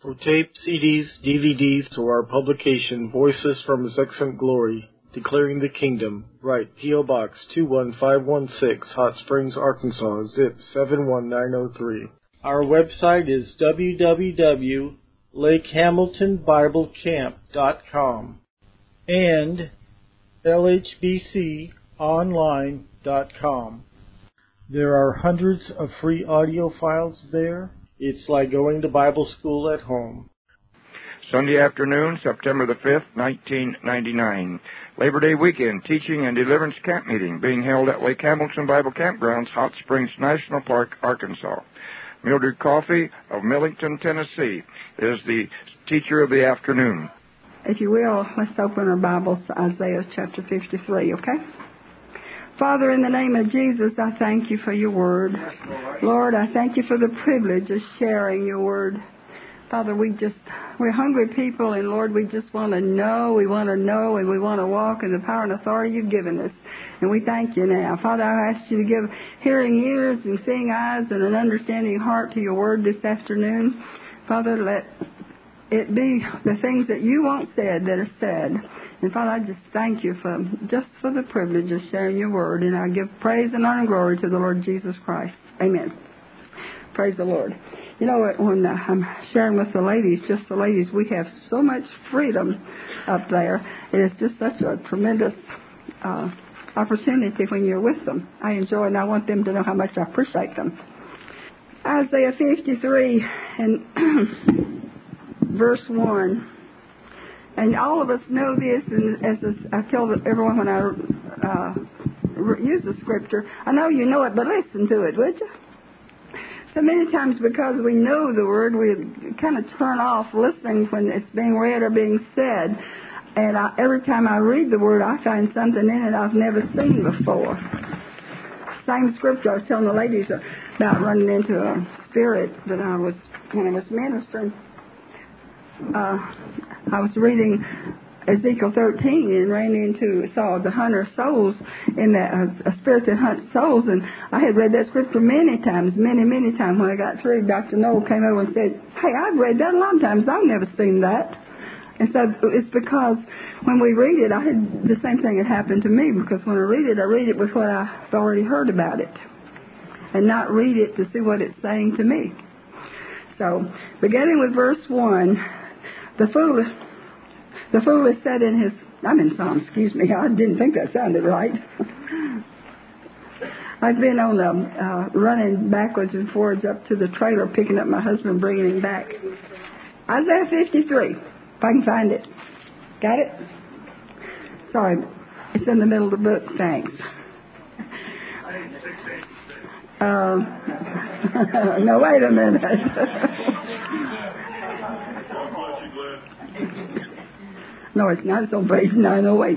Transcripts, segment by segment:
For tape, CDs, DVDs, or our publication, Voices from His Excellent Glory, Declaring the Kingdom, write P.O. Box 21516, Hot Springs, Arkansas, zip 71903. Our website is www.lakehamiltonbiblecamp.com and lhbconline.com. There are hundreds of free audio files there. It's like going to Bible school at home. Sunday afternoon, September the 5th, 1999. Labor Day weekend teaching and deliverance camp meeting being held at Lake Hamilton Bible Campgrounds, Hot Springs National Park, Arkansas. Mildred Coffey of Millington, Tennessee, is the teacher of the afternoon. If you will, let's open our Bibles to Isaiah chapter 53, okay? Father, in the name of Jesus, I thank you for your word. Lord, I thank you for the privilege of sharing your word. Father, we're hungry people, and Lord, we just want to know, and we want to walk in the power and authority you've given us. And we thank you now. Father, I ask you to give hearing ears and seeing eyes and an understanding heart to your word this afternoon. Father, let it be the things that you want said that are said. And Father, I just thank you for the privilege of sharing your word. And I give praise and honor and glory to the Lord Jesus Christ. Amen. Praise the Lord. You know what, when I'm sharing with the ladies, we have so much freedom up there. It is just such a tremendous opportunity when you're with them. I enjoy it, and I want them to know how much I appreciate them. Isaiah 53 and verse 1. And all of us know this, and as I tell everyone when I use the scripture, I know you know it, but listen to it, would you? So many times because we know the word, we kind of turn off listening when it's being read or being said. And every time I read the word, I find something in it I've never seen before. Same scripture I was telling the ladies about running into a spirit that when I was ministering. I was reading Ezekiel 13 and saw the hunter of souls in that a spirit that hunts souls, and I had read that scripture many times. When I got through, Dr. Noel came over and said, "Hey, I've read that a lot of times. I've never seen that." And so it's because when we read it, the same thing had happened to me, because when I read it with what I've already heard about it, and not read it to see what it's saying to me. So, beginning with verse 1, the fool is said in his... I'm in Psalm, excuse me. I didn't think that sounded right. I've been on running backwards and forwards up to the trailer, picking up my husband, bringing him back. Isaiah 53, if I can find it. Got it? Sorry, it's in the middle of the book. Thanks. No, wait a minute. No, it's not. It's on page 908.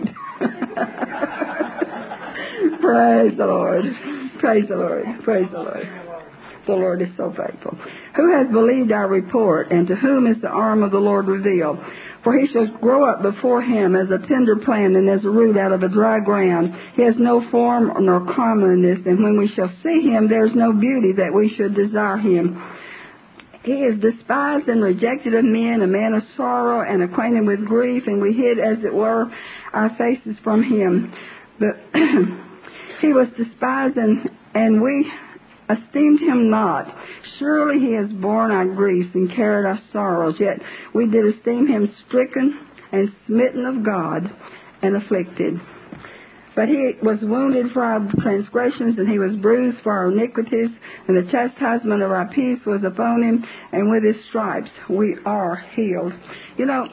Praise the Lord. Praise the Lord. Praise the Lord. The Lord is so faithful. Who has believed our report, and to whom is the arm of the Lord revealed? For he shall grow up before him as a tender plant and as a root out of a dry ground. He has no form nor comeliness, and when we shall see him, there is no beauty that we should desire him. He is despised and rejected of men, a man of sorrow and acquainted with grief, and we hid, as it were, our faces from him. But he was despised, and we esteemed him not. Surely he has borne our griefs and carried our sorrows, yet we did esteem him stricken and smitten of God and afflicted. But he was wounded for our transgressions, and he was bruised for our iniquities, and the chastisement of our peace was upon him, and with his stripes we are healed. You know,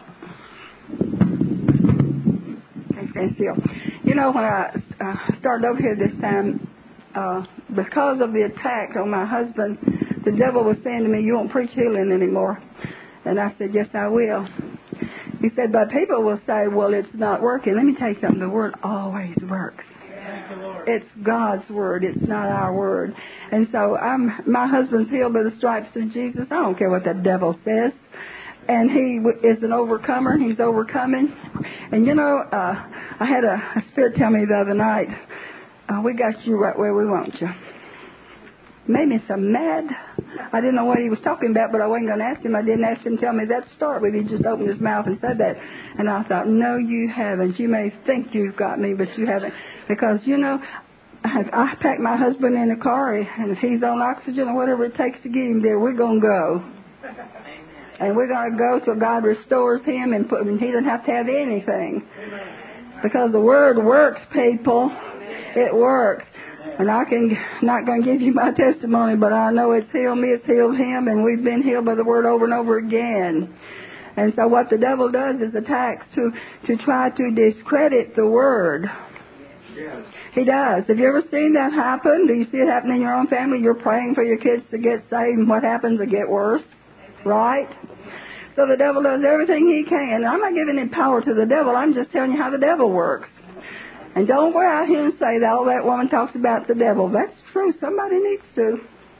can't stand still. You know, when I started over here this time, because of the attack on my husband, the devil was saying to me, "You won't preach healing anymore." And I said, "Yes, I will." He said, "But people will say, well, it's not working." Let me tell you something. The word always works. It's God's word. It's not our word. And so my husband's healed by the stripes of Jesus. I don't care what the devil says. And he is an overcomer. He's overcoming. And, you know, I had a spirit tell me the other night, we got you right where we want you. Made me so mad. I didn't know what he was talking about, but I wasn't going to ask him. I didn't ask him to tell me that to start with. He just opened his mouth and said that. And I thought, no, you haven't. You may think you've got me, but you haven't. Because, you know, I packed my husband in the car, and if he's on oxygen or whatever it takes to get him there, we're going to go. And we're going to go till God restores him and he doesn't have to have anything. Because the Word works, people. It works. And not going to give you my testimony, but I know it's healed me, it's healed him, and we've been healed by the Word over and over again. And so what the devil does is attacks to try to discredit the Word. Yes. He does. Have you ever seen that happen? Do you see it happen in your own family? You're praying for your kids to get saved, and what happens? They get worse. Right? So the devil does everything he can. I'm not giving him power to the devil. I'm just telling you how the devil works. And don't go out here and say that all that woman talks about the devil. That's true. Somebody needs to.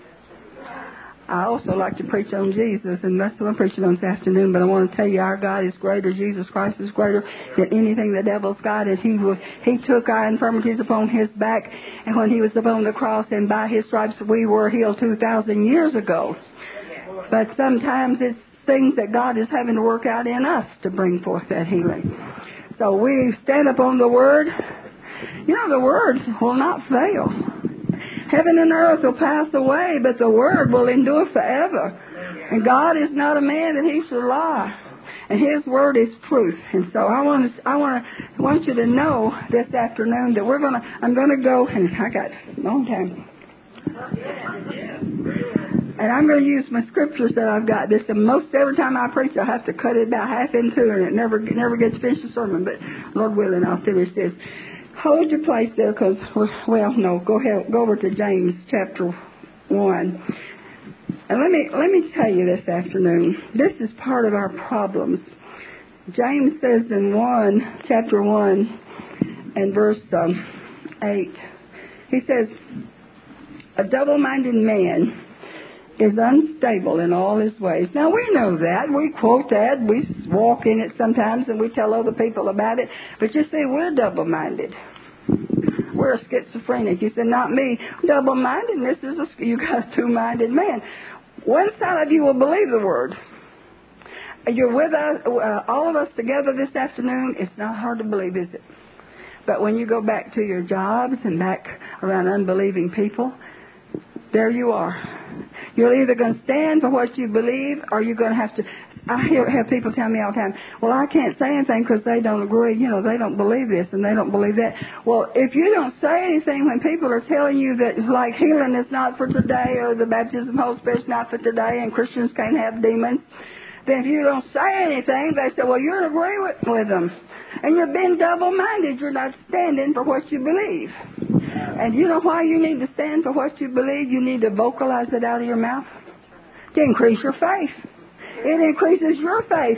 I also like to preach on Jesus, and that's what I'm preaching on this afternoon. But I want to tell you, our God is greater. Jesus Christ is greater than anything the devil's got. And he took our infirmities upon his back, and when he was upon the cross, and by his stripes we were healed 2,000 years ago. But sometimes it's things that God is having to work out in us to bring forth that healing. So we stand upon the Word. You know, the Word will not fail. Heaven and earth will pass away, but the Word will endure forever. And God is not a man that he should lie. And his Word is truth. And so I want you to know this afternoon that I'm going to go, and I got a long time. And I'm going to use my scriptures that I've got. This most every time I preach, I have to cut it about half in two, and it never gets finished the sermon. But Lord willing, I'll finish this. Hold your place there, because go over to James chapter 1, and let me tell you this afternoon. This is part of our problems. James says in chapter 1, and verse 8, he says, "A double-minded man is unstable in all his ways." Now, we know that. We quote that. We walk in it sometimes, and we tell other people about it. But you see, we're double-minded. We're a schizophrenic. You said, not me. Double-mindedness is you got a two-minded man. One side of you will believe the Word. You're with us, all of us together this afternoon. It's not hard to believe, is it? But when you go back to your jobs and back around unbelieving people, there you are. You're either going to stand for what you believe, or you're going to have to. I have people tell me all the time, well, I can't say anything because they don't agree. You know, they don't believe this and they don't believe that. Well, if you don't say anything when people are telling you that, like, healing is not for today, or the baptism of the Holy Spirit is not for today, and Christians can't have demons, then if you don't say anything, they say, well, you're agreeing with them. And you're being double-minded. You're not standing for what you believe. And you know why you need to stand for what you believe? You need to vocalize it out of your mouth to increase your faith. It increases your faith.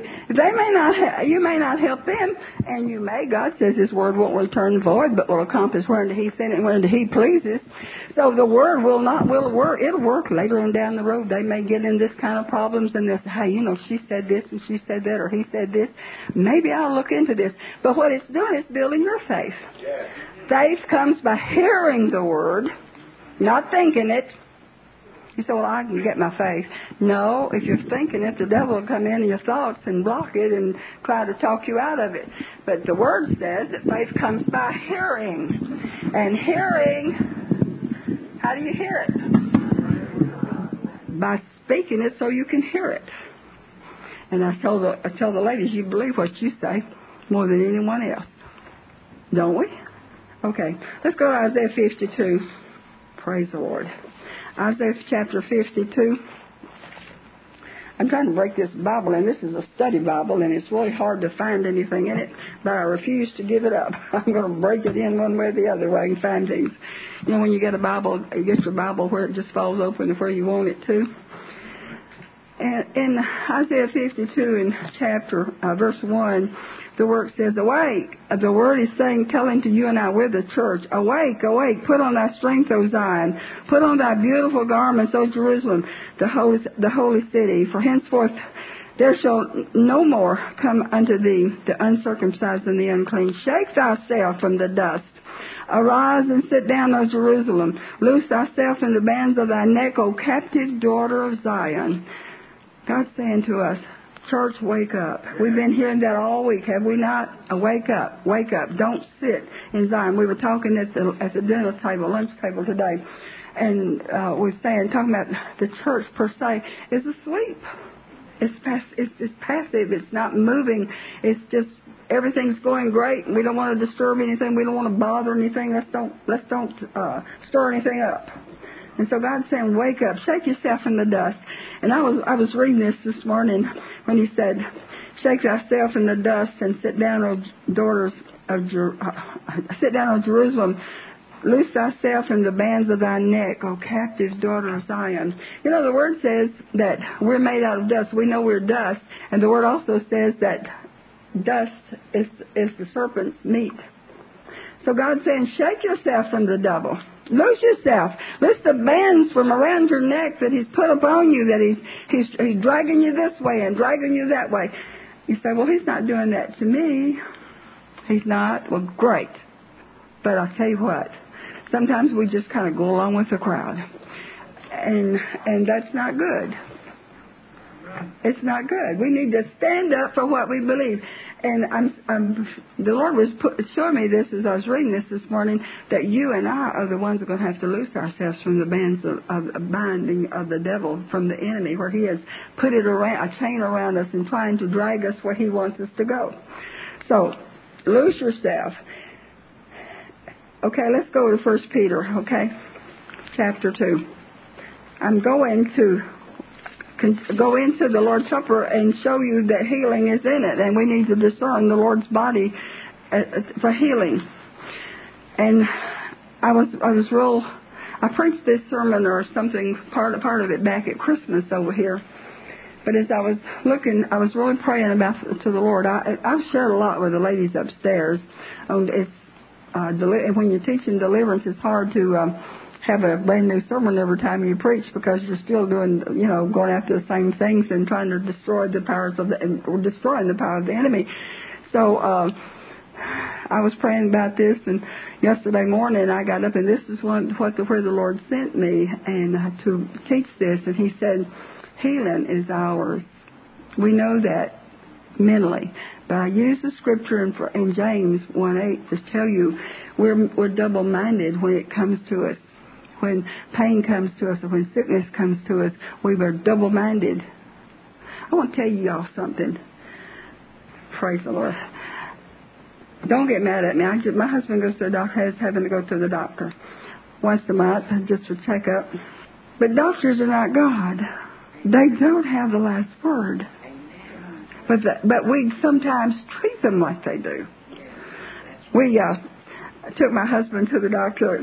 You may not help them, and you may. God says His Word won't return void, but will accomplish whereunto He sent it, whereunto He pleases. So the Word will work. It'll work later on down the road. They may get in this kind of problems, and they'll say, hey, you know, she said this, and she said that, or he said this. Maybe I'll look into this. But what it's doing is building your faith. Yeah. Faith comes by hearing the Word, not thinking it. You say, well, I can get my faith. No, if you're thinking it, the devil will come in your thoughts and block it and try to talk you out of it. But the Word says that faith comes by hearing. And hearing, how do you hear it? By speaking it so you can hear it. And I tell the ladies, you believe what you say more than anyone else. Don't we? Okay, let's go to Isaiah 52. Praise the Lord. Isaiah chapter 52. I'm trying to break this Bible, and this is a study Bible, and it's really hard to find anything in it, but I refuse to give it up. I'm going to break it in one way or the other way and find things. You know, when you get a Bible, you get your Bible where it just falls open where you want it to. And in Isaiah 52 in verse 1, the word says, awake. The word is saying, telling to you and I, we're the church, awake, awake, put on thy strength, O Zion, put on thy beautiful garments, O Jerusalem, the holy city. For henceforth there shall no more come unto thee the uncircumcised and the unclean. Shake thyself from the dust. Arise and sit down, O Jerusalem. Loose thyself in the bands of thy neck, O captive daughter of Zion. God's saying to us, church, wake up. We've been hearing that all week, have we not? Wake up, wake up. Don't sit in Zion. We were talking at the dinner table, lunch table today, and we're talking about the church per se is asleep. It's passive. It's not moving. It's just everything's going great, and we don't want to disturb anything. We don't want to bother anything. Let's don't stir anything up. And so God's saying, wake up, shake yourself in the dust. And I was reading this morning when He said, shake thyself in the dust and sit down, O daughters of sit down, O Jerusalem. Loose thyself in the bands of thy neck, O captive daughter of Zion. You know, the Word says that we're made out of dust. We know we're dust. And the Word also says that dust is the serpent's meat. So God's saying, shake yourself from the devil. Loose yourself. Loose the bands from around your neck that He's put upon you, that He's dragging you this way and dragging you that way. You say, well, He's not doing that to me. He's not. Well, great. But I'll tell you what. Sometimes we just kind of go along with the crowd. And that's not good. It's not good. We need to stand up for what we believe. And the Lord was showing me this as I was reading this morning, that you and I are the ones who are going to have to loose ourselves from the bands of binding of the devil, from the enemy, where he has put it around, a chain around us and trying to drag us where he wants us to go. So, loose yourself. Okay, let's go to 1 Peter, okay? Chapter 2. I'm going to go into the Lord's Supper and show you that healing is in it, and we need to discern the Lord's body for healing. And I preached this sermon or something, part of it back at Christmas over here. But as I was looking, I was really praying to the Lord. I've shared a lot with the ladies upstairs. When you're teaching deliverance, it's hard to have a brand new sermon every time you preach, because you're still doing, going after the same things and trying to destroy the powers or destroying the power of the enemy. So I was praying about this, and yesterday morning I got up, and this is where the Lord sent me and to teach this, and He said, healing is ours. We know that mentally. But I use the scripture in James 1:8 to tell you we're double-minded when it comes to us. When pain comes to us or when sickness comes to us, we are double-minded. I want to tell you all something. Praise the Lord. Don't get mad at me. My husband goes to the doctor, is having to go to the doctor once a month just for checkup. But doctors are not God. They don't have the last word. But we sometimes treat them like they do. We took my husband to the doctor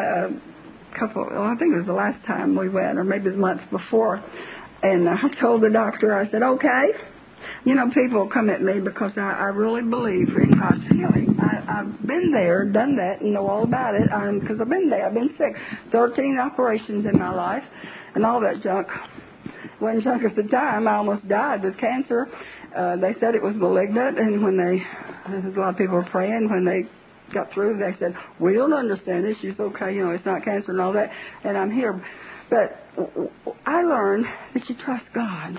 I think it was the last time we went, or maybe the month before, and I told the doctor, I said, okay. People come at me because I really believe in God's healing. I've been there, done that, and know all about it, because I've been there. I've been sick. 13 operations in my life, and all that junk. Wasn't junk at the time. I almost died with cancer. They said it was malignant, and a lot of people were praying when they got through, they said, we don't understand this. She's okay, it's not cancer and all that, and I'm here. But I learned that you trust God.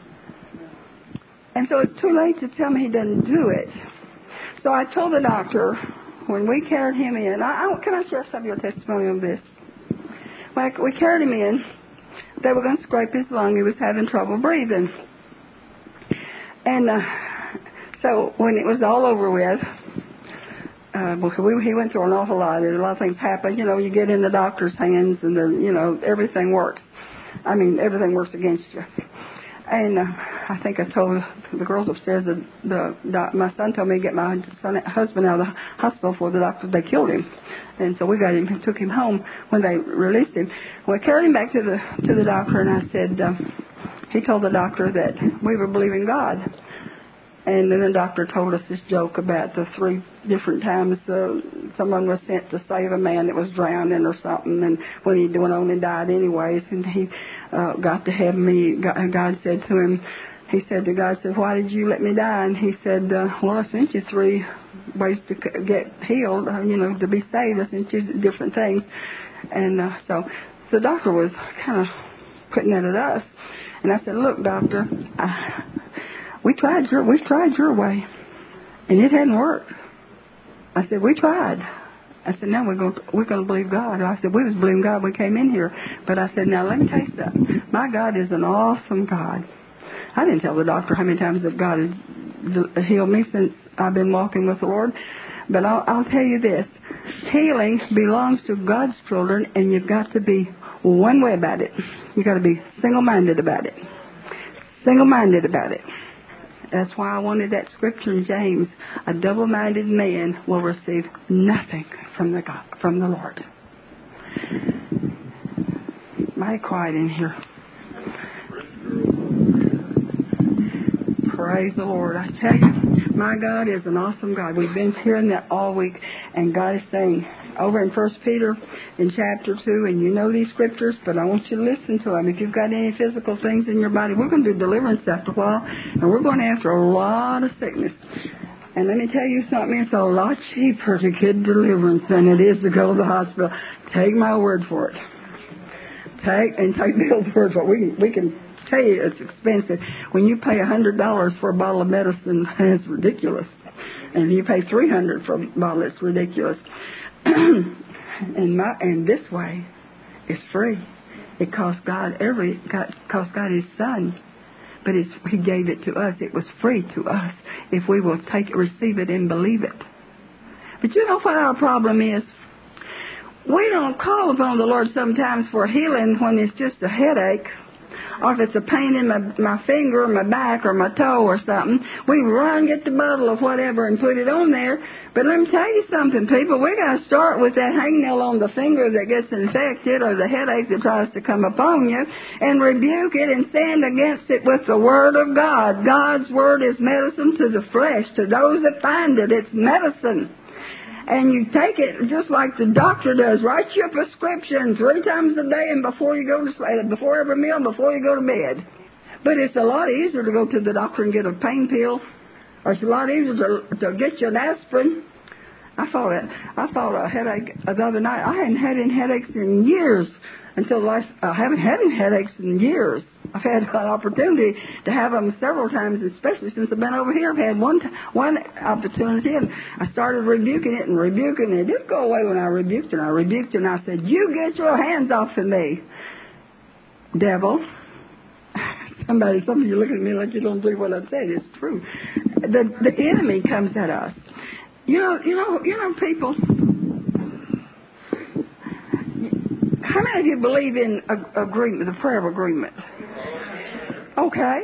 And so it's too late to tell me He doesn't do it. So I told the doctor, when we carried him in, can I share some of your testimony on this? When we carried him in, they were going to scrape his lung. He was having trouble breathing. And so when it was all over with, he went through an awful lot. A lot of things happened. You get in the doctor's hands, and everything works. Everything works against you. And I think I told the girls upstairs that my son told me to get my husband out of the hospital for the doctor. They killed him, and so we got him and took him home when they released him. We carried him back to the doctor, and I said, he told the doctor that we were believing God. And then the doctor told us this joke about the 3 different times someone was sent to save a man that was drowning or something, and when he went on and died anyways, and he got to heaven, God said to him, he said to God, why did you let me die? And he said, well, I sent you 3 ways to get healed, to be saved. I sent you different things. And so the doctor was kind of putting that at us. And I said, look, doctor, we've tried your way, and it hadn't worked. I said, we tried. I said, now we're going to believe God. I said, we was believing God when we came in here. But I said, now let me tell you something. My God is an awesome God. I didn't tell the doctor how many times that God has healed me since I've been walking with the Lord. But I'll tell you this. Healing belongs to God's children, and you've got to be one way about it. You've got to be single-minded about it. Single-minded about it. That's why I wanted that scripture in James. A double-minded man will receive nothing from the Lord. Mighty quiet in here. Praise the Lord. I tell you, my God is an awesome God. We've been hearing that all week, and God is saying over in 1 Peter in chapter 2, and you know these scriptures, but I want you to listen to them. If you've got any physical things in your body, we're going to do deliverance after a while, and we're going after a lot of sickness. And let me tell you something, it's a lot cheaper to get deliverance than it is to go to the hospital. Take my word for it. Take Bill's word for it. We can tell you it's expensive. When you pay $100 for a bottle of medicine, it's ridiculous. And you pay $300 for a bottle, it's ridiculous. And this way, it's free. It cost God His Son, but He gave it to us. It was free to us if we will take it, receive it, and believe it. But you know what our problem is? We don't call upon the Lord sometimes for healing when it's just a headache, or if it's a pain in my finger or my back or my toe or something. We run, get the bottle of whatever and put it on there. But let me tell you something, people. We got to start with that hangnail on the finger that gets infected or the headache that tries to come upon you, and rebuke it and stand against it with the Word of God. God's Word is medicine to the flesh. To those that find it, it's medicine. And you take it just like the doctor does. Write your prescription 3 times a day and before you go to sleep, before every meal, before you go to bed. But it's a lot easier to go to the doctor and get a pain pill, or it's a lot easier to get you an aspirin. I fought a headache the other night. I hadn't had any headaches in years I haven't had any headaches in years. I've had an opportunity to have them several times, especially since I've been over here. I've had one opportunity, and I started rebuking it. It didn't go away when I rebuked it. And I said, you get your hands off of me, devil. Some of you look at me like you don't believe what I said. It's true. The enemy comes at us. You know, people. How many of you believe in agreement, the prayer of agreement? Okay.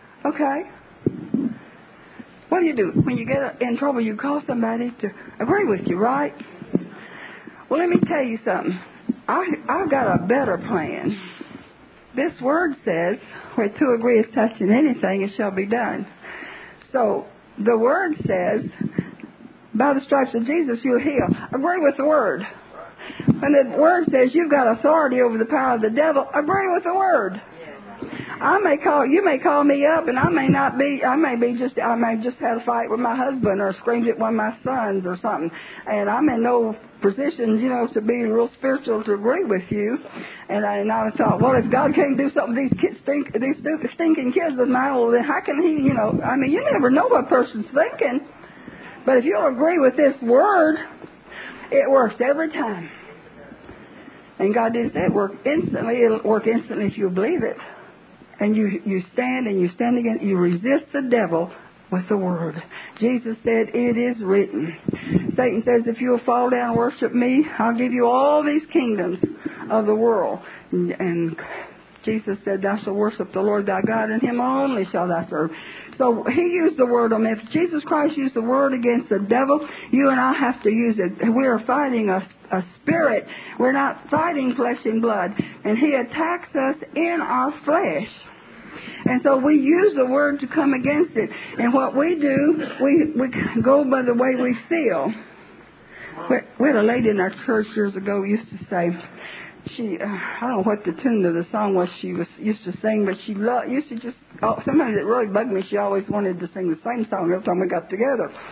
What do you do? When you get in trouble, you call somebody to agree with you, right? Well, let me tell you something. I've got a better plan. This word says, where 2 agree is touching anything, it shall be done. So, the word says, by the stripes of Jesus, you'll heal. Agree with the word. When the word says you've got authority over the power of the devil, agree with the word. You may call me up, and I may just had a fight with my husband or screamed at one of my sons or something, and I'm in no position, to be real spiritual to agree with you. And I thought, well, if God can't do something with these stupid stinking kids of mine, well, then how can He? You never know what a person's thinking. But if you'll agree with this word, it works every time. And God didn't say it worked instantly. It'll work instantly if you believe it. And you stand against, you resist the devil with the word. Jesus said, it is written. Satan says, if you'll fall down and worship me, I'll give you all these kingdoms of the world. And Jesus said, thou shalt worship the Lord thy God, and Him only shall thou serve. So He used the word on me. If Jesus Christ used the word against the devil, you and I have to use it. We are fighting a spirit. We're not fighting flesh and blood. And he attacks us in our flesh. And so we use the word to come against it. And what we do, we go by the way we feel. We had a lady in our church years ago who used to say, I don't know what the tune of the song was she used to sing, but she used to just, sometimes it really bugged me. She always wanted to sing the same song every time we got together.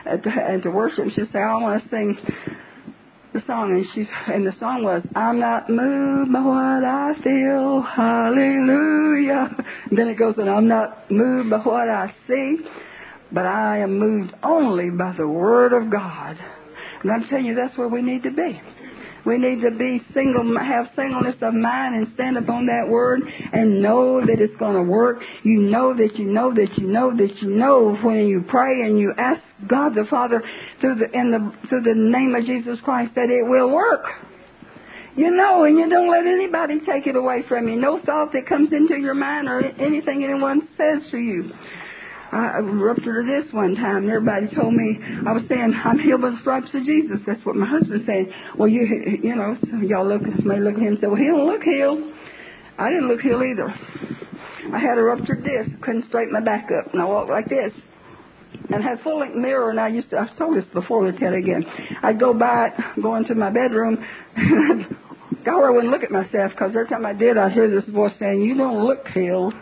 and to worship. She said, I want to sing the song, and the song was, I'm not moved by what I feel, hallelujah. And then it goes, and I'm not moved by what I see, but I am moved only by the Word of God. And I'm telling you, that's where we need to be. We need to be have singleness of mind and stand upon that Word and know that it's going to work. You know that you know that you know that you know when you pray and you ask God the Father through the name of Jesus Christ that it will work. You know, and you don't let anybody take it away from you. No thought that comes into your mind or anything anyone says to you. I ruptured this one time, and everybody told me, I was saying, I'm healed by the stripes of Jesus. That's what my husband said. Well, you know, y'all may look at him and say, well, he don't look healed. I didn't look healed either. I had a ruptured disc, couldn't straighten my back up, and I walked like this. And had full-length mirror, and I've told this before, I'll tell it again. I'd go into my bedroom, and God, I wouldn't look at myself, because every time I did, I'd hear this voice saying, you don't look healed.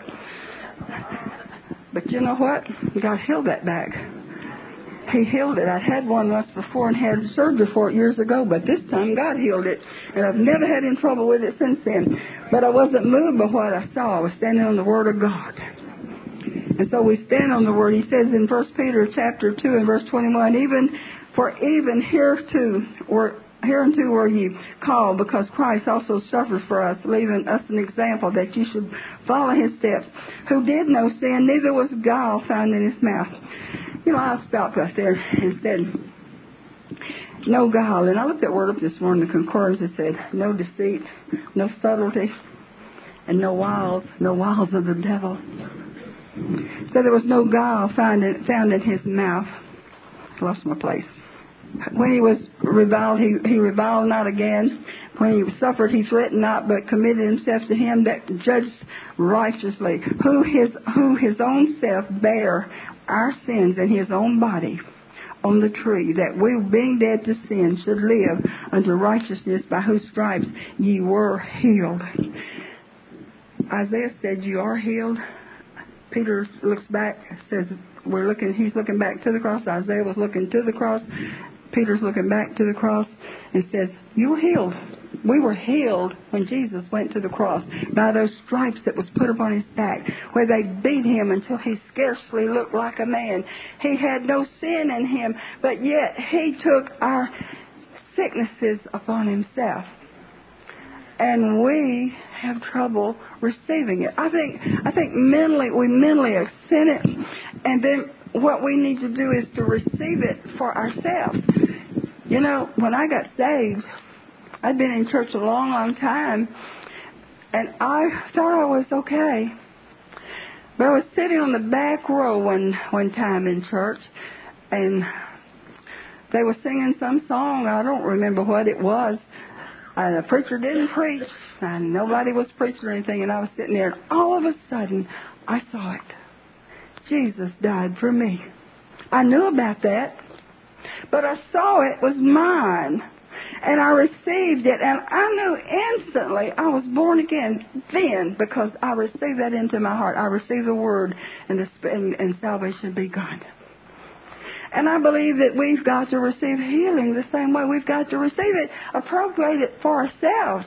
But you know what? God healed that back. He healed it. I'd had one once before and had surgery for it years ago, but this time God healed it. And I've never had any trouble with it since then. But I wasn't moved by what I saw. I was standing on the Word of God. And so we stand on the Word. He says in 1 Peter chapter 2 and verse 21, even hereunto were ye called, because Christ also suffered for us, leaving us an example that you should follow his steps, who did no sin, neither was guile found in his mouth. You know, I stopped right there and said, no guile. And I looked that word up this morning, the concordance. It said, no deceit, no subtlety, and no wiles of the devil. So there was no guile found in his mouth. I lost my place. When he was reviled, he reviled not again. When he suffered, he threatened not, but committed himself to him that judged righteously, who his own self bare our sins in his own body on the tree, that we, being dead to sin, should live unto righteousness, by whose stripes ye were healed. Isaiah said, you are healed. Peter looks back, says, he's looking back to the cross. Isaiah was looking to the cross. Peter's looking back to the cross and says, you were healed. We were healed when Jesus went to the cross by those stripes that was put upon his back, where they beat him until he scarcely looked like a man. He had no sin in him, but yet he took our sicknesses upon himself. And we have trouble receiving it. I think we mentally accept it, and then what we need to do is to receive it for ourselves. You know, when I got saved, I'd been in church a long, long time, and I thought I was okay. But I was sitting on the back row one time in church, and they were singing some song. I don't remember what it was. And the preacher didn't preach, and nobody was preaching or anything, and I was sitting there, and all of a sudden, I saw it. Jesus died for me. I knew about that, but I saw it was mine, and I received it, and I knew instantly I was born again then, because I received that into my heart. I received the Word, and salvation begun. And I believe that we've got to receive healing the same way. We've got to receive it, appropriate it for ourselves.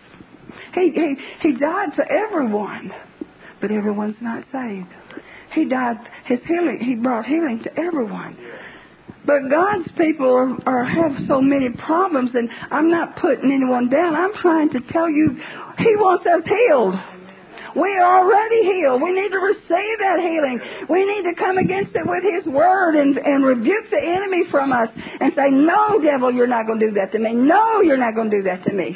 He died for everyone, but everyone's not saved. He died, he brought healing to everyone. But God's people have so many problems, and I'm not putting anyone down. I'm trying to tell you, he wants us healed. We are already healed. We need to receive that healing. We need to come against it with his word and rebuke the enemy from us and say, no, devil, you're not going to do that to me. No, you're not going to do that to me.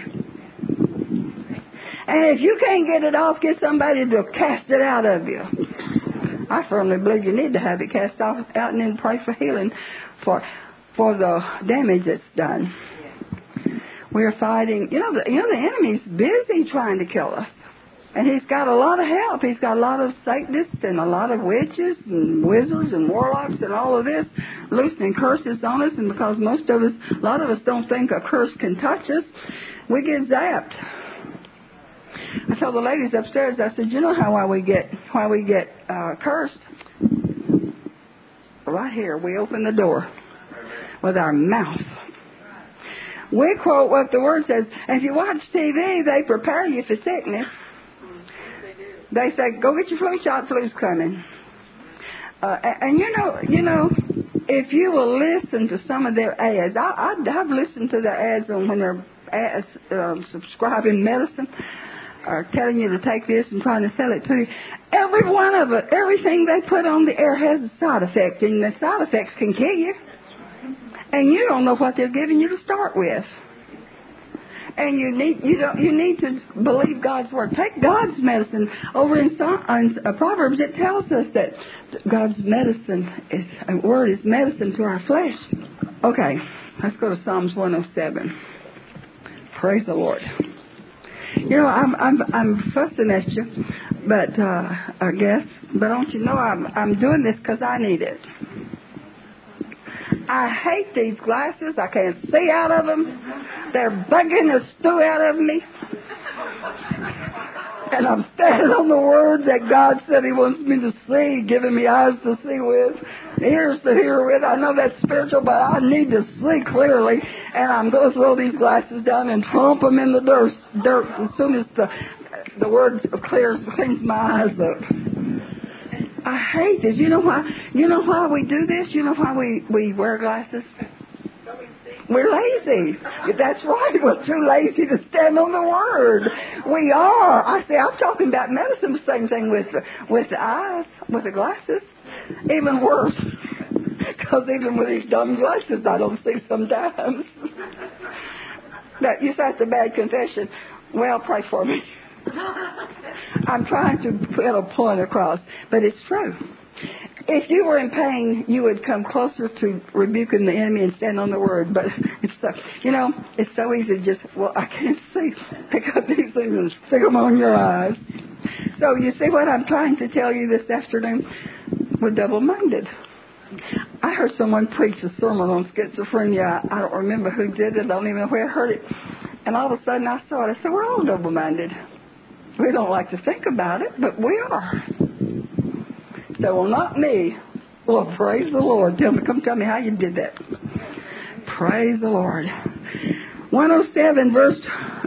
And if you can't get it off, get somebody to cast it out of you. I firmly believe you need to have it cast out and then pray for healing for the damage that's done. We're fighting. You know, the enemy's busy trying to kill us. And he's got a lot of help. He's got a lot of Satanists and a lot of witches and wizards and warlocks and all of this loosening curses on us. And because a lot of us don't think a curse can touch us, we get zapped. I told the ladies upstairs, I said, you know why we get cursed? Right here, we open the door. with our mouth. We quote what the Word says. And if you watch TV, they prepare you for sickness. They say, go get your flu shot, flu's coming. And you know, if you will listen to some of their ads, I've listened to their ads on when they're subscribing medicine or telling you to take this and trying to sell it to you. Every one of it, everything they put on the air has a side effect, and the side effects can kill you. And you don't know what they're giving you to start with. And you need to believe God's Word. Take God's medicine. Over in Proverbs, it tells us that God's medicine Word is medicine to our flesh. Okay, let's go to Psalms 107. Praise the Lord. You know, I'm fussing at you, but I guess. But don't you know I'm doing this because I need it. I hate these glasses. I can't see out of them. They're bugging the stew out of me. And I'm standing on the Word that God said He wants me to see, giving me eyes to see with, ears to hear with. I know that's spiritual, but I need to see clearly. And I'm going to throw these glasses down and tromp them in the dirt as soon as the Word cleans my eyes up. I hate this. You know why we do this? You know why we wear glasses? We're lazy. That's right. We're too lazy to stand on the Word. We are. I'm talking about medicine. The same thing with the eyes, with the glasses. Even worse. Because even with these dumb glasses, I don't see sometimes. But you say that's a bad confession. Well, pray for me. I'm trying to put a point across, but it's true. If you were in pain, you would come closer to rebuking the enemy and stand on the Word. But it's so easy to just, I can't see. Pick up these things and stick them on your eyes. So you see what I'm trying to tell you this afternoon? We're double-minded. I heard someone preach a sermon on schizophrenia. I don't remember who did it. I don't even know where I heard it. And all of a sudden I saw it. I said, we're all double-minded. We don't like to think about it, but we are. So, well, not me. Well, praise the Lord. Come tell me how you did that. Praise the Lord. 107, verse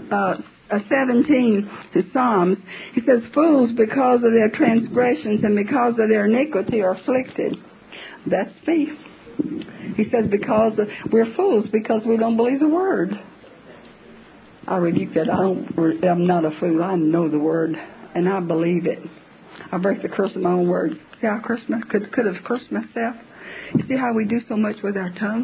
17, the Psalms. He says, fools, because of their transgressions and because of their iniquity, are afflicted. That's me. He says, we're fools because we don't believe the Word. I rebuke that. I'm not a fool. I know the Word, and I believe it. I break the curse of my own words. See how I could have cursed myself? You see how we do so much with our tongue?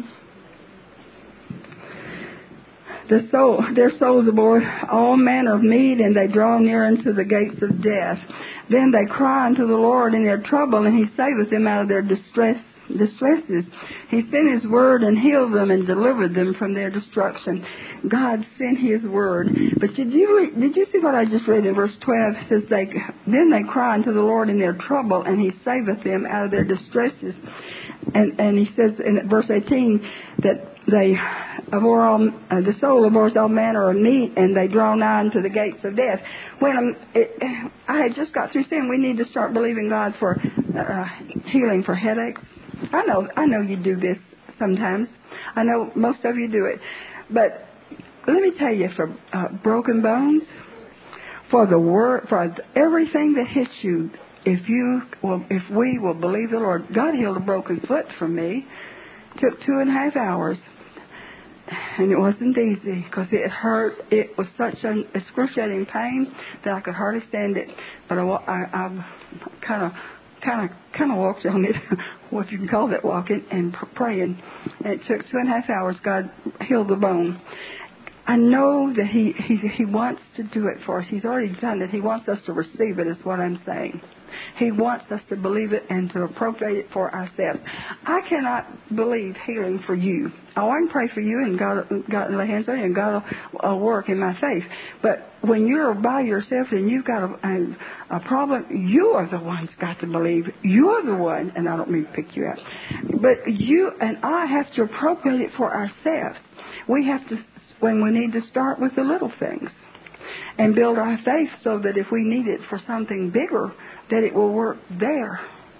Their souls abhor all manner of meat, and they draw near unto the gates of death. Then they cry unto the Lord in their trouble, and He saveth them out of their distresses. He sent His word and healed them and delivered them from their destruction. God sent His word. But did you see what I just read in verse 12? It says, then they cry unto the Lord in their trouble, and He saveth them out of their distresses. And He says in verse 18 that the soul abhors all manner of meat, and they draw nigh unto the gates of death. I had just got through saying we need to start believing God for healing for headaches. I know you do this sometimes. I know most of you do it. But let me tell you, for broken bones, for everything that hits you, if we will believe the Lord. God healed a broken foot for me. Took 2.5 hours. And it wasn't easy because it hurt. It was such an excruciating pain that I could hardly stand it. But I kind of walked on it, what you can call that, walking and praying. And it took 2.5 hours. God healed the bone. I know that He wants to do it for us. He's already done it. He wants us to receive it, is what I'm saying. He wants us to believe it and to appropriate it for ourselves. I cannot believe healing for you. I can pray for you, and God will lay hands on you, and God will work in my faith. But when you're by yourself and you've got a problem, you are the one that's got to believe. You're the one, and I don't mean to pick you out, but you and I have to appropriate it for ourselves. We have to, when we need to start with the little things and build our faith so that if we need it for something bigger, that it will work there.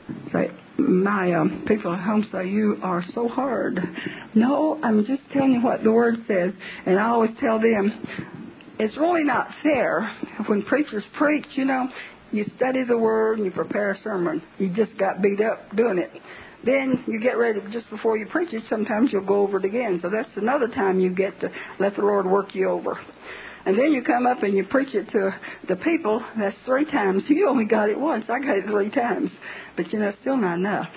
Say, my people at home say, you are so hard. No, I'm just telling you what the Word says. And I always tell them, it's really not fair. When preachers preach, you know, you study the Word and you prepare a sermon. You just got beat up doing it. Then you get ready, just before you preach it, sometimes you'll go over it again. So that's another time you get to let the Lord work you over. And then you come up and you preach it to the people. That's 3 times. You only got it once. I got it 3 times. But, you know, it's still not enough.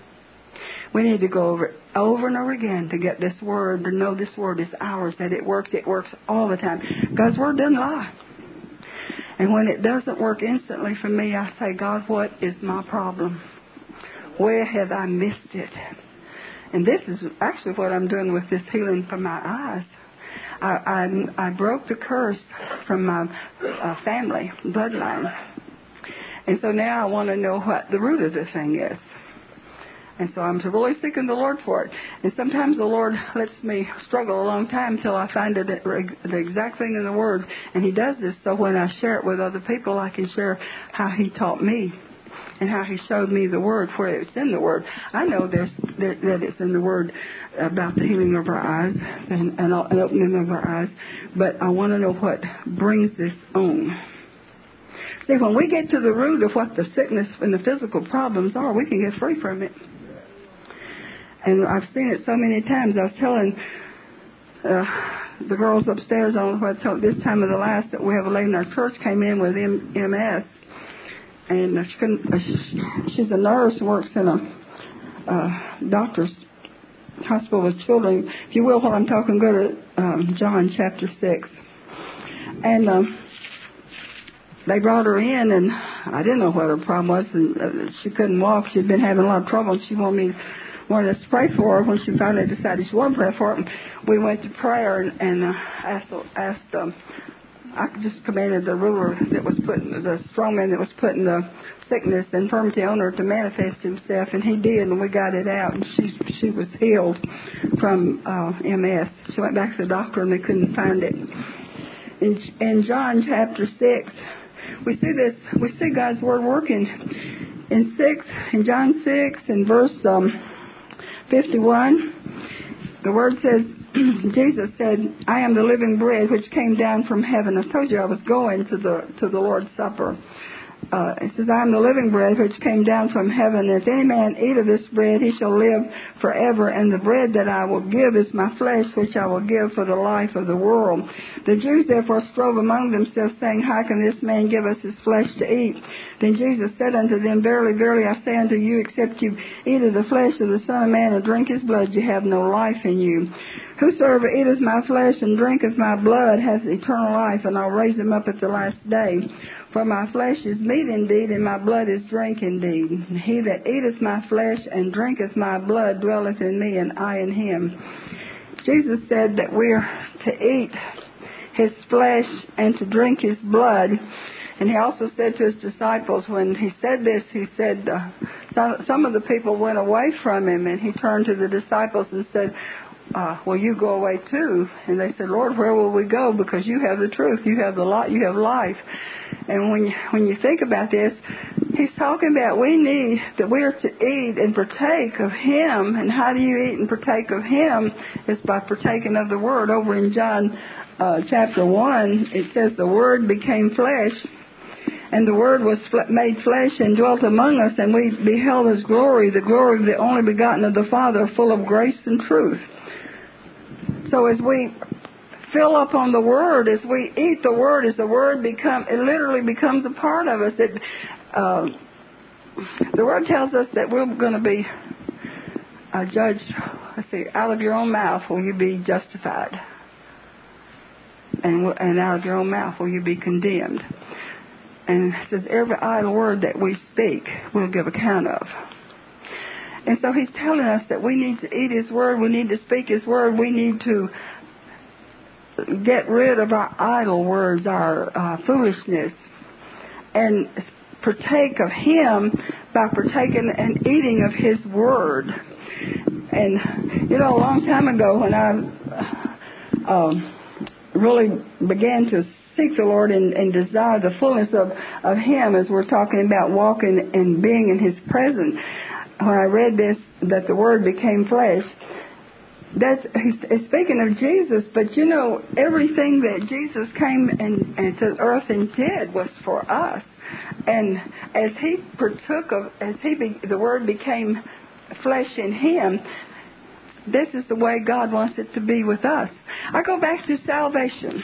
We need to go over it over and over again to get this Word, to know this Word is ours, that it works. It works all the time. God's Word doesn't lie. And when it doesn't work instantly for me, I say, God, what is my problem? Where have I missed it? And this is actually what I'm doing with this healing for my eyes. I broke the curse from my family bloodline. And so now I want to know what the root of the thing is. And so I'm really seeking the Lord for it. And sometimes the Lord lets me struggle a long time until I find the exact thing in the Word. And He does this so when I share it with other people, I can share how He taught me and how He showed me the Word, where it's in the Word. I know that it's in the Word about the healing of our eyes and opening of our eyes, but I want to know what brings this on. See, when we get to the root of what the sickness and the physical problems are, we can get free from it. And I've seen it so many times. I was telling the girls upstairs, I don't know what I told this time of the last, that we have a lady in our church came in with MS. And she's a nurse and works in a doctor's hospital with children. If you will, while I'm talking, go to John chapter 6. And they brought her in, and I didn't know what her problem was. And she couldn't walk. She'd been having a lot of trouble. And she wanted us to pray for her. When she finally decided she wanted to pray for her, we went to prayer and asked I just commanded the ruler that was the strong man that was putting the sickness, the infirmity on her to manifest himself, and he did, and we got it out, and she was healed from MS. She went back to the doctor, and they couldn't find it. In John chapter 6, we see God's Word working. In John 6, in verse 51, the Word says, Jesus said, I am the living bread which came down from heaven. I told you I was going to the Lord's Supper. It says, I am the living bread which came down from heaven. If any man eat of this bread, he shall live forever. And the bread that I will give is my flesh, which I will give for the life of the world. The Jews therefore strove among themselves, saying, How can this man give us his flesh to eat? Then Jesus said unto them, Verily, verily, I say unto you, except you eat of the flesh of the Son of Man and drink his blood, you have no life in you. Whosoever eateth my flesh and drinketh my blood hath eternal life, and I'll raise him up at the last day. For my flesh is meat indeed, and my blood is drink indeed. He that eateth my flesh and drinketh my blood dwelleth in me, and I in him. Jesus said that we're to eat his flesh and to drink his blood. And he also said to his disciples, when he said this, he said, some of the people went away from him, and he turned to the disciples and said, will you go away too? And they said, Lord, where will we go? Because you have the truth, you have the light, you have life. And when you think about this, he's talking about we are to eat and partake of him. And how do you eat and partake of him? It's by partaking of the Word. Over in John chapter 1, it says the Word became flesh, and the Word was made flesh and dwelt among us, and we beheld his glory, the glory of the only begotten of the Father, full of grace and truth. So as we fill up on the Word, as we eat the Word, as the Word it literally becomes a part of us. The Word tells us that we're going to be judged. Out of your own mouth will you be justified, and out of your own mouth will you be condemned. And it says every idle word that we speak we'll give account of. And so he's telling us that we need to eat his Word, we need to speak his Word, we need to get rid of our idle words, our foolishness, and partake of him by partaking and eating of his Word. And, a long time ago when I really began to seek the Lord and desire the fullness of Him, as we're talking about walking and being in His presence. When I read this, that the Word became flesh, he's speaking of Jesus, but you know, everything that Jesus came into earth and did was for us. And as He partook of, the Word became flesh in Him, this is the way God wants it to be with us. I go back to salvation.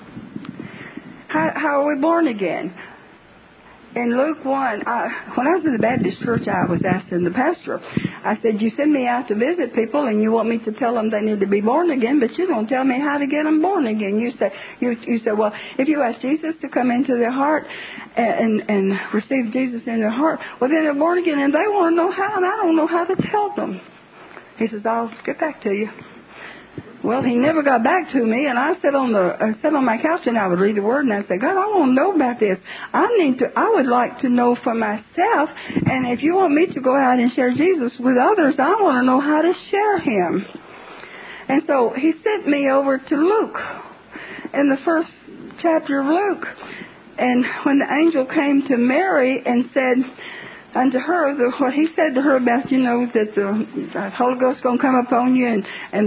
How are we born again? In Luke 1, when I was in the Baptist church, I was asking the pastor, I said, you send me out to visit people and you want me to tell them they need to be born again, but you don't tell me how to get them born again. You say, well, if you ask Jesus to come into their heart and receive Jesus in their heart, well, then they're born again, and they want to know how, and I don't know how to tell them. He says, I'll get back to you. Well, he never got back to me, and I sat on my couch and I would read the Word, and I'd say, God, I want to know about this. I would like to know for myself, and if you want me to go out and share Jesus with others, I want to know how to share Him. And so he sent me over to Luke, in the first chapter of Luke. And when the angel came to Mary and said unto her, what he said to her about, you know, that the Holy Ghost is going to come upon you, and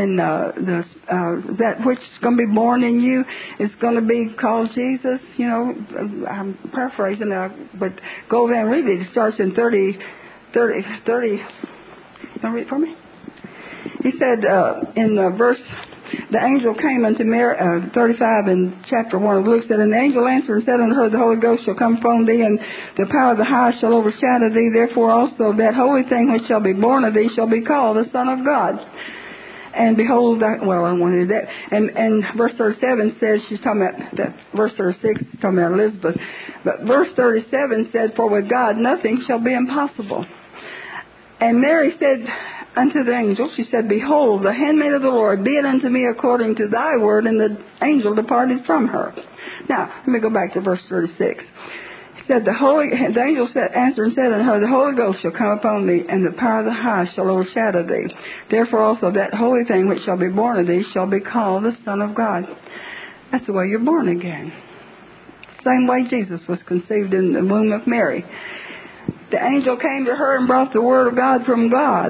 that which is going to be born in you is going to be called Jesus. You know, I'm paraphrasing, but go over and read it. It starts in 30. You want to read it for me? He said in verse, the angel came unto Mary, 35 in chapter 1 of Luke, said, and the angel answered and said unto her, the Holy Ghost shall come upon thee, and the power of the highest shall overshadow thee. Therefore also that holy thing which shall be born of thee shall be called the Son of God. And behold, I wanted that. And verse 37 says, she's talking about that. Verse 36 is talking about Elizabeth. But verse 37 says, for with God nothing shall be impossible. And Mary said unto the angel, she said, behold, the handmaid of the Lord, be it unto me according to thy word. And the angel departed from her. Now, let me go back to verse 36. He said, the angel answered and said unto her, the Holy Ghost shall come upon thee, and the power of the highest shall overshadow thee. Therefore also that holy thing which shall be born of thee shall be called the Son of God. That's the way you're born again. Same way Jesus was conceived in the womb of Mary. The angel came to her and brought the word of God from God.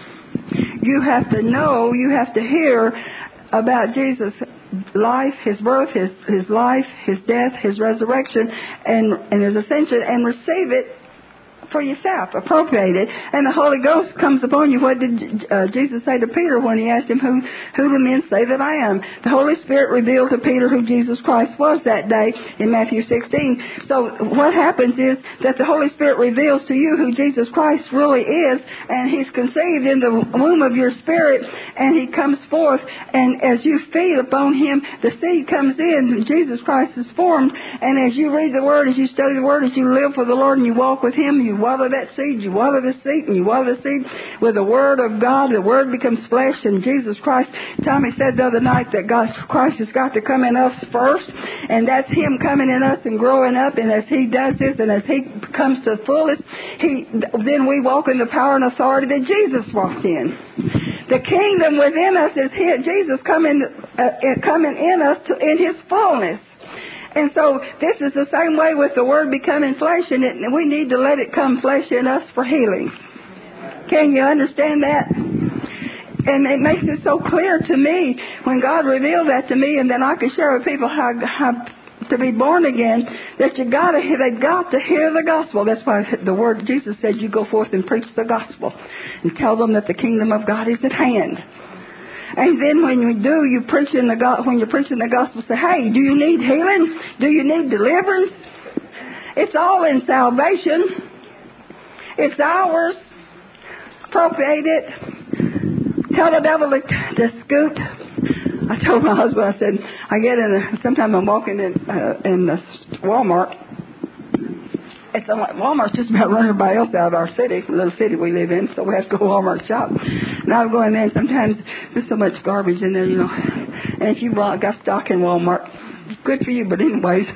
You have to know, you have to hear about Jesus' life, His birth, His life, His death, His resurrection, and His ascension, and receive it for yourself, appropriate it, and the Holy Ghost comes upon you. What did Jesus say to Peter when he asked him, who do men say that I am? The Holy Spirit revealed to Peter who Jesus Christ was that day in Matthew 16. So what happens is that the Holy Spirit reveals to you who Jesus Christ really is, and He's conceived in the womb of your spirit, and He comes forth, and as you feed upon Him, the seed comes in, Jesus Christ is formed, and as you read the Word, as you study the Word, as you live for the Lord and you walk with Him, you water that seed, you water the seed, and you water the seed with the Word of God. The Word becomes flesh, and Jesus Christ. Tommy said the other night that Christ has got to come in us first, and that's Him coming in us and growing up, and as He does this, and as He comes to the fullest, then we walk in the power and authority that Jesus walked in. The kingdom within us is here, Jesus coming in us in His fullness. And so this is the same way with the Word becoming flesh, and we need to let it come flesh in us for healing. Can you understand that? And it makes it so clear to me when God revealed that to me, and then I can share with people how to be born again, that they've got to hear the gospel. That's why the Word, Jesus said, you go forth and preach the gospel and tell them that the kingdom of God is at hand. And then when you do, when you're preaching the gospel, say, hey, do you need healing? Do you need deliverance? It's all in salvation. It's ours. Appropriate it. Tell the devil to scoot. I told my husband, I said, sometimes I'm walking in Walmart. Walmart's just about running everybody else out of our city, the little city we live in, so we have to go to Walmart shop. And I'll go in there, and sometimes there's so much garbage in there, you know. And if you got stock in Walmart, good for you, but anyways,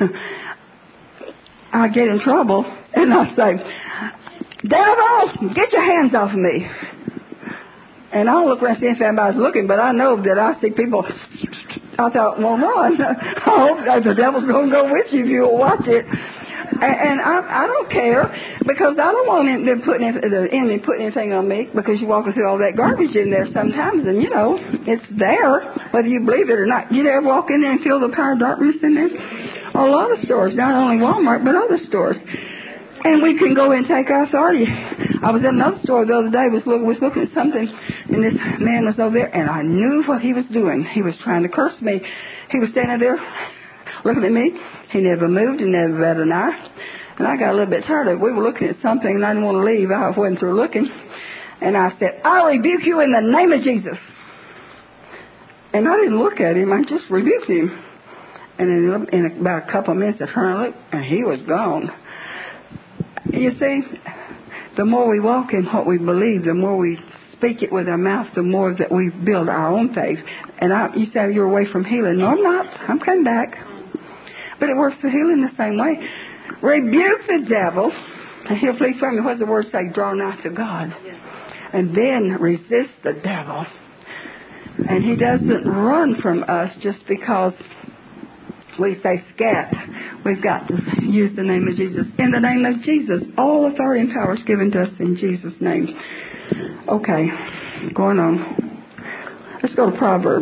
I get in trouble, and I say, devil, get your hands off of me. And I don't look around and see if anybody's looking, but I know that I see people I thought, well, run. I hope that the devil's going to go with you if you'll watch it. And I don't care, because I don't want the enemy putting anything on me, because you're walking through all that garbage in there sometimes, and it's there, whether you believe it or not. You ever walk in there and feel the power of darkness in there? A lot of stores, not only Walmart, but other stores. And we can go and take our authority. I was in another store the other day, was looking at something, and this man was over there, and I knew what he was doing. He was trying to curse me. He was standing there looking at me. He never moved, he never batted an eye. And I got a little bit tired of it. We were looking at something, and I didn't want to leave. I went through looking. And I said, I rebuke you in the name of Jesus. And I didn't look at him. I just rebuked him. And in about a couple of minutes, I turned and looked, and he was gone. You see, the more we walk in what we believe, the more we speak it with our mouth, the more that we build our own faith. And you say you're away from healing. No, I'm not. I'm coming back. But it works for healing the same way. Rebuke the devil, and he'll flee from you. What does the word say? Draw nigh to God. And then resist the devil. And he doesn't run from us just because we say scat. We've got to use the name of Jesus. In the name of Jesus, all authority and power is given to us in Jesus' name. Okay, going on. Let's go to Proverbs,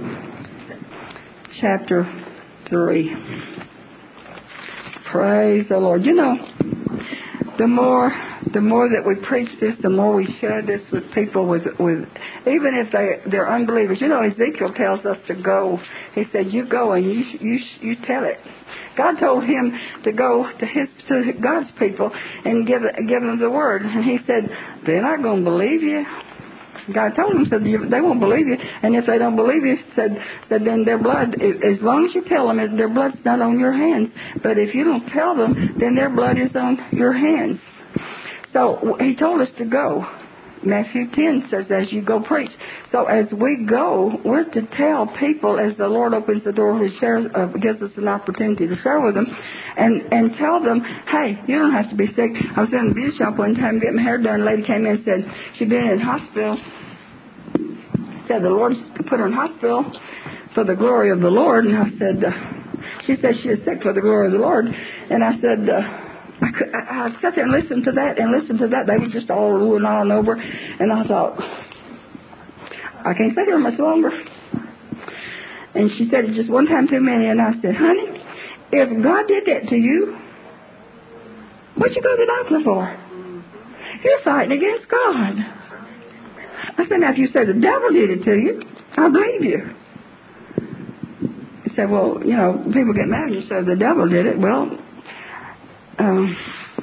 chapter 3. Praise the Lord. The more that we preach this, the more we share this with people, with even if they're unbelievers. Ezekiel tells us to go. He said, you go and you tell it. God told him to go to God's people and give them the word. And he said, they're not going to believe you. God told him, said, they won't believe you. And if they don't believe you, said then their blood, as long as you tell them, their blood's not on your hands. But if you don't tell them, then their blood is on your hands. So he told us to go. Matthew 10 says, as you go preach. So as we go, we're to tell people, as the Lord opens the door, He gives us an opportunity to share with them, and tell them, hey, you don't have to be sick. I was in the beauty shop one time getting my hair done. A lady came in and said she'd been in hospital. Said the Lord put her in hospital for the glory of the Lord. And I said, she said she was sick for the glory of the Lord. And I said, I sat there and listened to that and listened to that. They were just all oohing on over. And I thought, I can't sit here much longer. And she said it just one time too many. And I said, honey, if God did that to you, what you go to the doctor for? You're fighting against God. I said, now if you say the devil did it to you, I believe you. He said, well, people get mad when you say the devil did it. Well, I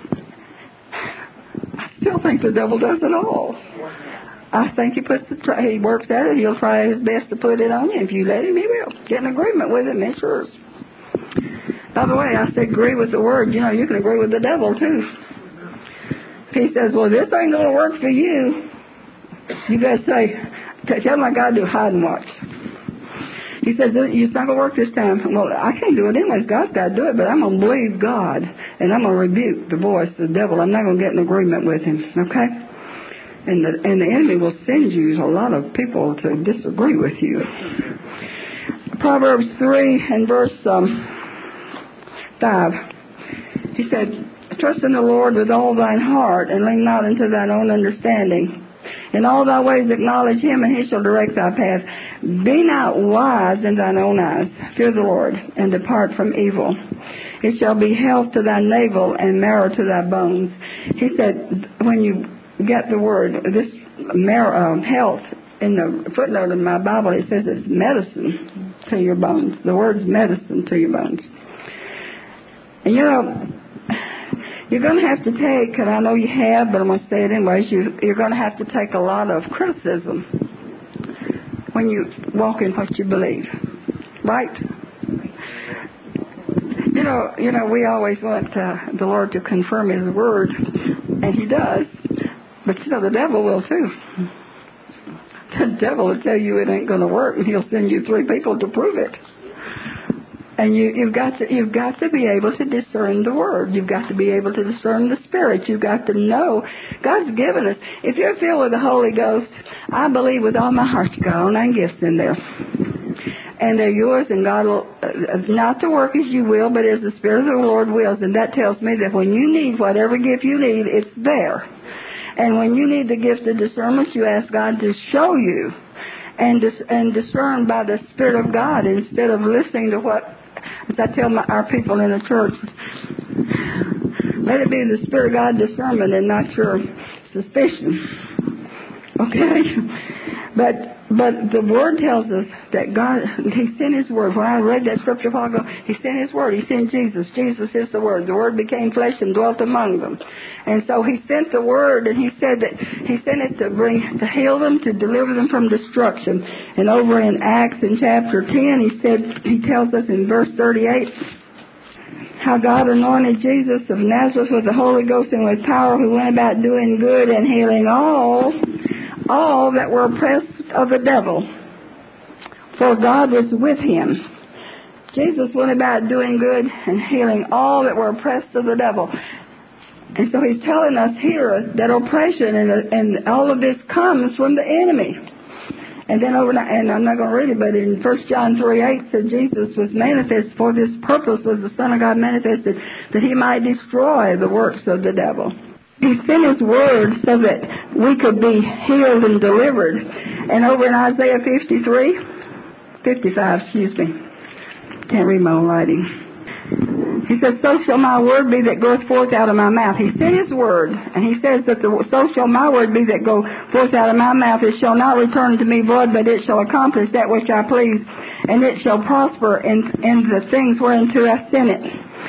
still think the devil does it all. I think he works at it. He'll try his best to put it on you. If you let him, he will. Get in agreement with him, it's yours. By the way, I said agree with the word. You can agree with the devil too. If he says, well, this ain't going to work for you, you better say, tell my God to hide and watch. He says, it's not going to work this time. Well, I can't do it anyways. God's got to do it, but I'm going to believe God, and I'm going to rebuke the voice of the devil. I'm not going to get in agreement with him, okay? And the enemy will send you a lot of people to disagree with you. Proverbs 3 and verse 5. He said, trust in the Lord with all thine heart, and lean not into thine own understanding. In all thy ways acknowledge him, and he shall direct thy path. Be not wise in thine own eyes. Fear the Lord, and depart from evil. It shall be health to thy navel, and marrow to thy bones. He said, when you get the word, this health, in the footnote in my Bible, it says it's medicine to your bones. The word's medicine to your bones. And you're going to have to take, and I know you have, but I'm going to say it anyways, you're going to have to take a lot of criticism when you walk in what you believe. Right? We always want the Lord to confirm His word, and He does. But, the devil will too. The devil will tell you it ain't going to work, and he'll send you 3 people to prove it. And you've got to be able to discern the word. You've got to be able to discern the spirit. You've got to know God's given us. If you're filled with the Holy Ghost, I believe with all my heart you got all 9 gifts in there. and they're yours, and God will, not to work as you will, but as the Spirit of the Lord wills. And that tells me that when you need whatever gift you need, it's there. And when you need the gift of discernment, you ask God to show you and discern by the Spirit of God instead of listening to what, as I tell our people in the church, let it be the Spirit of God discernment and not your suspicion. Okay? But the Word tells us that God, He sent His Word. When I read that scripture a while ago, He sent His Word. He sent Jesus. Jesus is the Word. The Word became flesh and dwelt among them. And so He sent the Word, and He said that He sent it to heal them, to deliver them from destruction. And over in Acts in chapter 10, He tells us in verse 38, how God anointed Jesus of Nazareth with the Holy Ghost and with power, who went about doing good and healing all that were oppressed of the devil, for God was with Him. Jesus went about doing good and healing all that were oppressed of the devil. And so He's telling us here that oppression and all of this comes from the enemy. And then and I'm not going to read it, but in 1 John 3:8 said Jesus was manifest for this purpose, was the Son of God manifested, that He might destroy the works of the devil. He sent His Word so that we could be healed and delivered. And over in Isaiah 55, can't read my own writing. He says, so shall my word be that goeth forth out of my mouth. He sent His Word, and He says that so shall my word be that go forth out of my mouth. It shall not return to me void, but it shall accomplish that which I please, and it shall prosper in the things whereunto I sent it.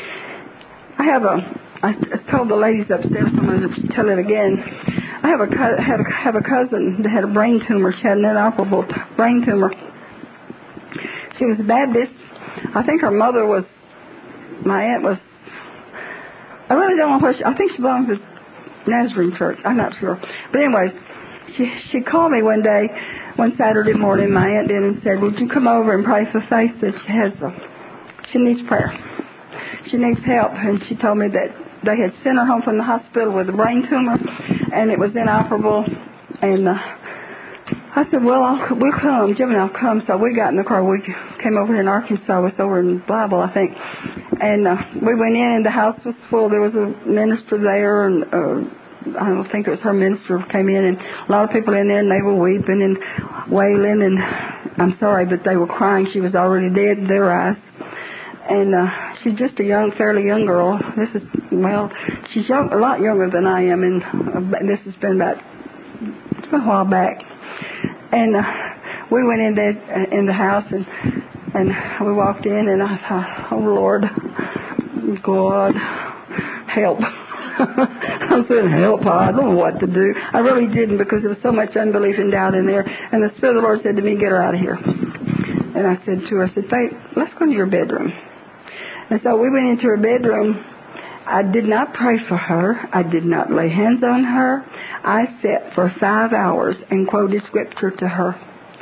I told the ladies upstairs, I'm going to tell it again. I have a cousin that had a brain tumor. She had an inoperable brain tumor. She was Baptist. I think her mother was, my aunt was, I really don't know where I think she belongs to Nazarene Church. I'm not sure. But anyway, she called me one Saturday morning, my aunt did, and said, would you come over and pray for Faith that she needs prayer. She needs help. And she told me that they had sent her home from the hospital with a brain tumor, and it was inoperable. And I said, well, we'll come. Jim and I'll come. So we got in the car. We came over here in Arkansas. It was over in Bible, I think. And we went in, and the house was full. There was a minister there, and I don't think it was her minister came in, and a lot of people in there, and they were weeping and wailing. And I'm sorry, but they were crying. She was already dead in their eyes. And she's just a fairly young girl. She's a lot younger than I am, and this has been it's been a while back. And we went in the house, and we walked in, and I thought, oh, Lord, God, help. I said, help, I don't know what to do. I really didn't, because there was so much unbelief and doubt in there. And the Spirit of the Lord said to me, get her out of here. And I said to her, Faith, let's go to your bedroom. And so we went into her bedroom. I did not pray for her. I did not lay hands on her. I sat for 5 hours and quoted Scripture to her.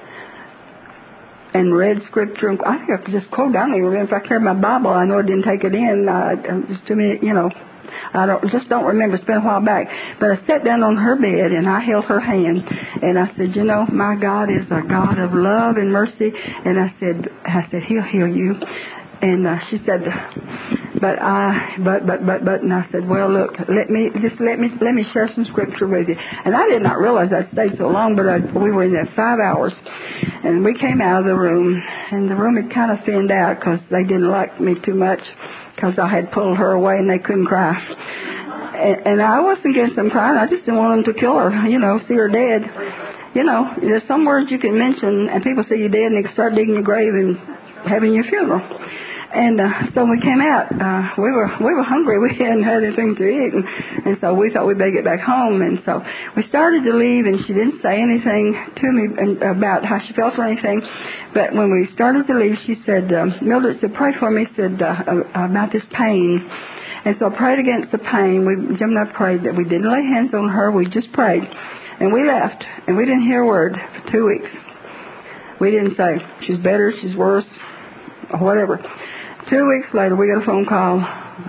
And read Scripture. I think I could just quote. I don't even remember if I carried my Bible. I know I didn't take it in. Just too many, I don't remember. It's been a while back. But I sat down on her bed, and I held her hand. And I said, my God is a God of love and mercy. And I said, He'll heal you. And she said, but, and I said, well, look, let me share some Scripture with you. And I did not realize I'd stayed so long, but we were in there 5 hours. And we came out of the room, and the room had kind of thinned out because they didn't like me too much, because I had pulled her away and they couldn't cry. And I wasn't against them crying. I just didn't want them to kill her, see her dead. There's some words you can mention, and people say you're dead, and they can start digging your grave and having your funeral. And so we came out. We were hungry. We hadn't had anything to eat, and so we thought we'd better get back home. And so we started to leave, and she didn't say anything to me about how she felt or anything. But when we started to leave, she said, Mildred said, pray for me, said about this pain. And so I prayed against the pain. Jim and I prayed that we didn't lay hands on her. We just prayed. And we left, and we didn't hear a word for 2 weeks. We didn't say, she's better, she's worse, or whatever. 2 weeks later, we got a phone call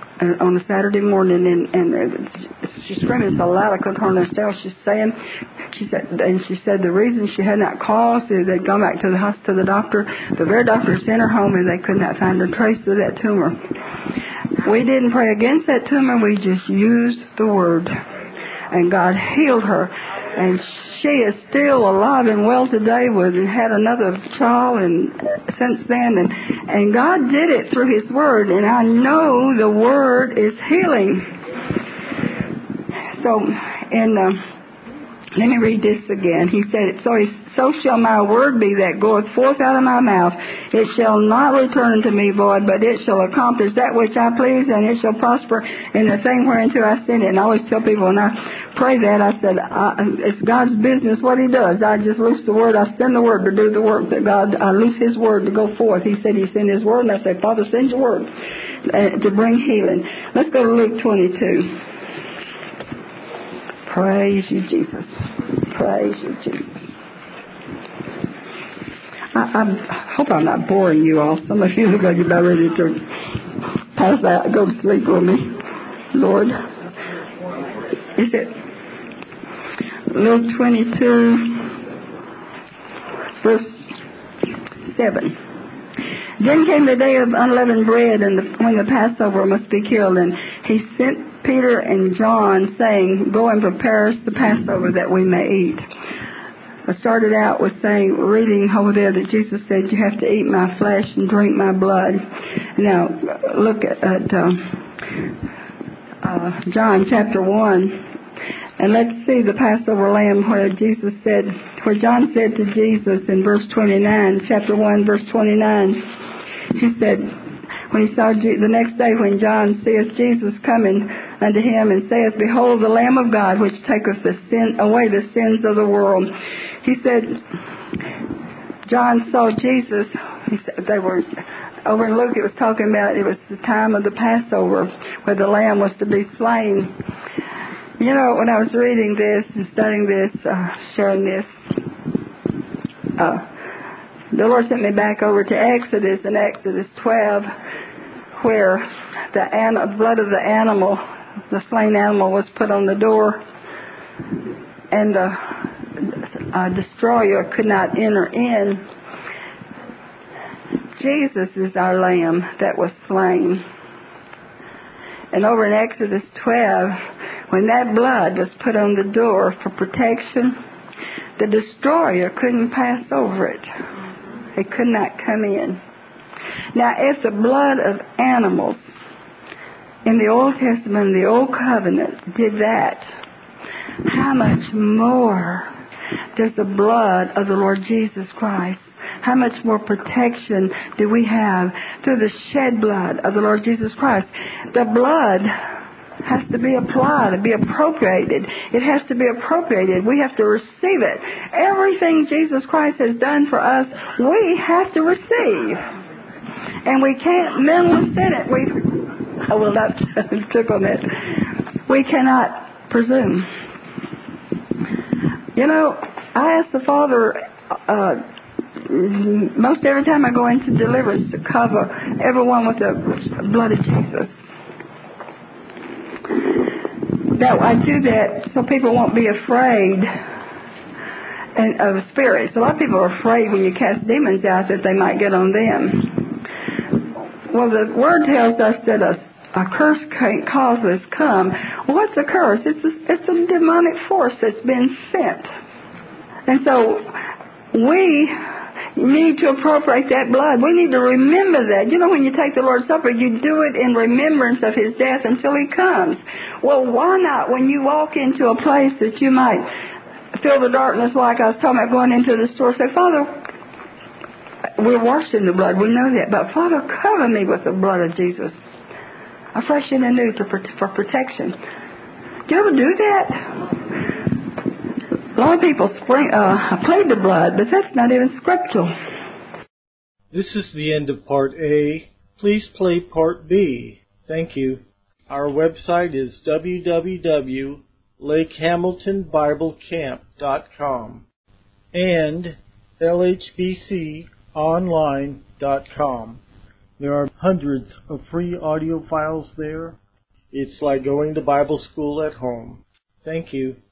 on a Saturday morning, and she's screaming so loud I couldn't hardly understand what she's saying. She said the reason she had not called is they'd gone back to the hospital, the doctor, the very doctor sent her home, and they could not find a trace of that tumor. We didn't pray against that tumor. We just used the word, and God healed her. And she is still alive and well today, and had another child and since then. And God did it through His Word, and I know the Word is healing. So, let me read this again. He said, so shall my word be that goeth forth out of my mouth. It shall not return unto me void, but it shall accomplish that which I please, and it shall prosper in the thing whereunto I send it. And I always tell people when I pray that, I said, it's God's business what He does. I just loose the word. I send the word to do the work that God, I loose His word to go forth. He said He sent His word, and I said, Father, send your word to bring healing. Let's go to Luke 22. Praise you, Jesus. Praise you, Jesus. I hope I'm not boring you all. Some of you look like you're about ready to pass out, go to sleep with me. Lord. Is it Luke 22, verse 7. Then came the day of unleavened bread, and when the Passover must be killed, and He sent Peter and John, saying, go and prepare us the Passover that we may eat. I started out with reading over there that Jesus said, you have to eat my flesh and drink my blood. Now, look at John chapter 1, and let's see the Passover lamb where John said to Jesus in verse 29, chapter 1, verse 29, he said, when he saw the next day when John seeth Jesus coming unto him and saith, behold the Lamb of God which taketh away the sins of the world. He said, John saw Jesus. He said, they were over in Luke. It was talking about it was the time of the Passover where the lamb was to be slain. You know, when I was reading this and studying this, sharing this, the Lord sent me back over to Exodus, in Exodus 12, where the blood of the animal, the slain animal, was put on the door, and the destroyer could not enter in. Jesus is our lamb that was slain. And over in Exodus 12, when that blood was put on the door for protection, the destroyer couldn't pass over it. They could not come in. Now, if the blood of animals in the Old Testament, the Old Covenant, did that, how much more does the blood of the Lord Jesus Christ, how much more protection do we have through the shed blood of the Lord Jesus Christ? The blood has to be applied, to be appropriated. It has to be appropriated. We have to receive it. Everything Jesus Christ has done for us, we have to receive. And we can't mentally sin it. I will not click on that. We cannot presume. You know, I ask the Father most every time I go into deliverance to cover everyone with the blood of Jesus. Now, I do that so people won't be afraid of spirits. A lot of people are afraid when you cast demons out that they might get on them. Well, the Word tells us that a curse can't cause us come. Well, what's a curse? It's a demonic force that's been sent. And so we need to appropriate that blood. We need to remember that. You know, when you take the Lord's Supper, you do it in remembrance of His death until He comes. Well, why not when you walk into a place that you might feel the darkness, like I was talking about going into the store, say, Father, we're washed in the blood, we know that, but Father, cover me with the blood of Jesus, afresh and anew for protection. Do you ever do that? A lot of people plead the blood, but that's not even scriptural. This is the end of Part A. Please play Part B. Thank you. Our website is www.lakehamiltonbiblecamp.com and lhbconline.com. There are hundreds of free audio files there. It's like going to Bible school at home. Thank you.